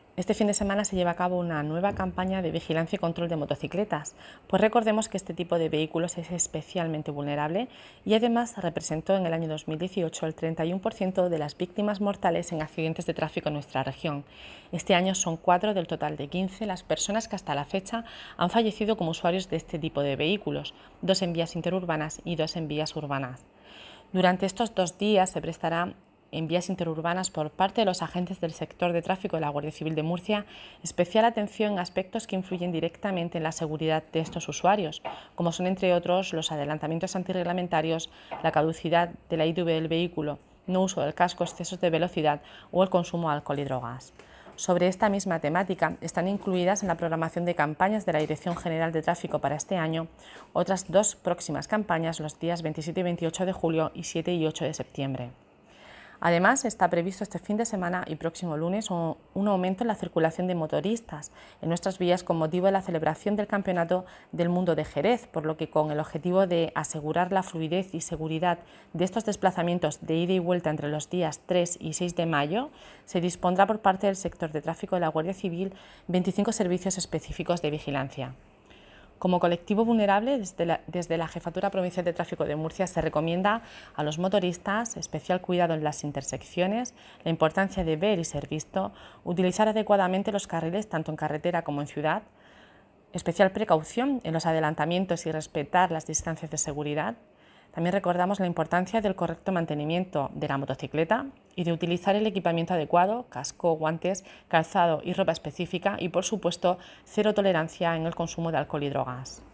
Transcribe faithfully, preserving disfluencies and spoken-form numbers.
Este fin de semana se lleva a cabo una nueva campaña de vigilancia y control de motocicletas, pues recordemos que este tipo de vehículos es especialmente vulnerable y además representó en el año dos mil dieciocho el treinta y uno por ciento de las víctimas mortales en accidentes de tráfico en nuestra región. Este año son cuatro del total de quince las personas que hasta la fecha han fallecido como usuarios de este tipo de vehículos, dos en vías interurbanas y dos en vías urbanas. Durante estos dos días se prestará en vías interurbanas por parte de los agentes del sector de tráfico de la Guardia Civil de Murcia especial atención en aspectos que influyen directamente en la seguridad de estos usuarios, como son entre otros los adelantamientos antirreglamentarios, la caducidad de la I T V del vehículo, no uso del casco, excesos de velocidad o el consumo de alcohol y drogas. Sobre esta misma temática están incluidas en la programación de campañas de la Dirección General de Tráfico para este año otras dos próximas campañas los días veintisiete y veintiocho de julio y siete y ocho de septiembre. Además, está previsto este fin de semana y próximo lunes un aumento en la circulación de motoristas en nuestras vías con motivo de la celebración del Campeonato del Mundo de Jerez, por lo que con el objetivo de asegurar la fluidez y seguridad de estos desplazamientos de ida y vuelta entre los días tres y seis de mayo, se dispondrá por parte del sector de tráfico de la Guardia Civil veinticinco servicios específicos de vigilancia. Como colectivo vulnerable, desde la, desde la Jefatura Provincial de Tráfico de Murcia se recomienda a los motoristas especial cuidado en las intersecciones, la importancia de ver y ser visto, utilizar adecuadamente los carriles tanto en carretera como en ciudad, especial precaución en los adelantamientos y respetar las distancias de seguridad. También recordamos la importancia del correcto mantenimiento de la motocicleta y de utilizar el equipamiento adecuado, casco, guantes, calzado y ropa específica y, por supuesto, cero tolerancia en el consumo de alcohol y drogas.